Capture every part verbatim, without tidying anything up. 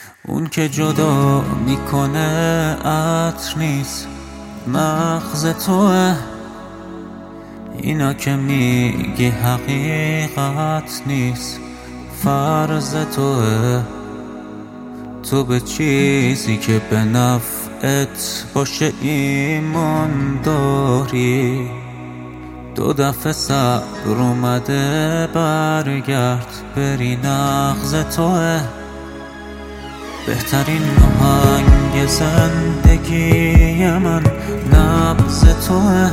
اون که جدا میکنه عطر نیست، مغز توه. اینا که میگی حقیقت نیست، فرض توه. تو به چیزی که به نفعت باشه ایمان داری. دو دفعه صبر اومده برگرد بری، نغز توه. بهترین آهنگ زندگی من نبض توه.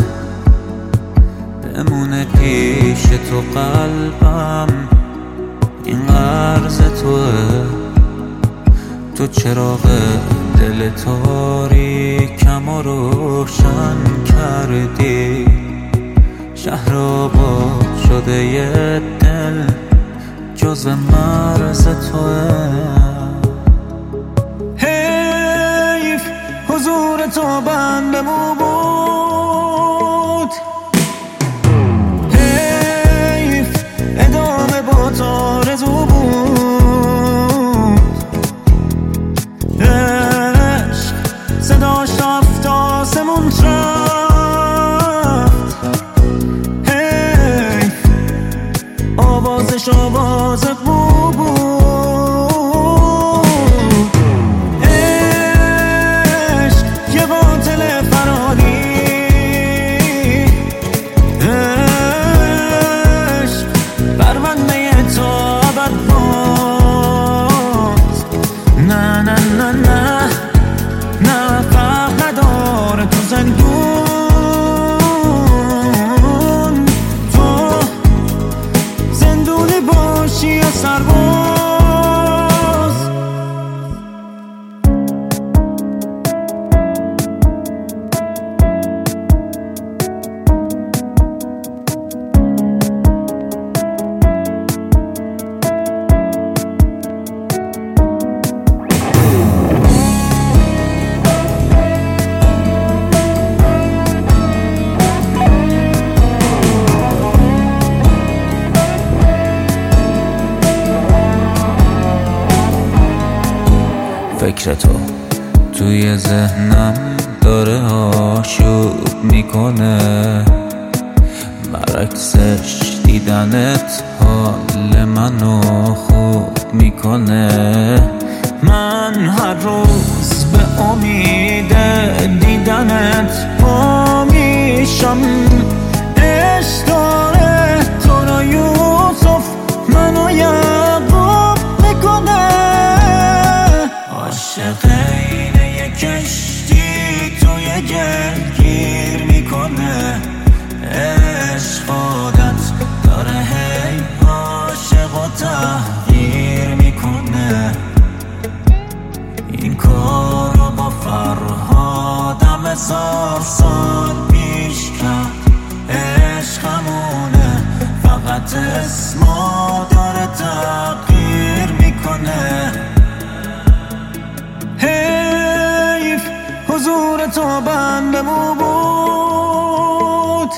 بمونه پیش تو قلبم، این قرض توه. تو چراغ دل تاریکم و روشن کردی. شهر آباد شده یه دل جزو مرز توه. حیف حضور تو بندمو بود، حیف ادامه با تو آرزو بود. عشق صداش رفت آسمون رفت، حیف آوازش آواز بو بود. عشق یه قاتل فراری، عشق پرونده تو ابد باز. نه نه نه نه نه فرق نداره تو زندون، تو زندونی باشی یا سرباز. فکر تو توی ذهنم داره آشوب میکنه، برعکسش دیدنت حال منو خوب میکنه. من هر روز به امید دیدنت پا میشم. عشق داره تو را یوسف منو یعقوب میکنه. عاشق اینه یه کشتی توی گل گیر میکنه. عشق عادت داره هی عاشق و تحقیر میکنه. این کارو با فرهادم هزار سال پیش کرد. عشقمونه فقط اسمو داره تغییر میکنه. حیف حضور تو بندمو بود،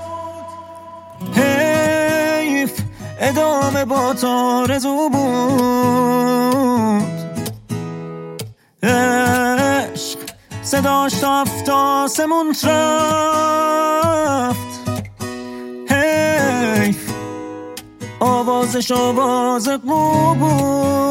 حیف ادامه با تو آرزو بود. عشق صداش رفت آسمون رفت، حیف آوازش آواز قو بود.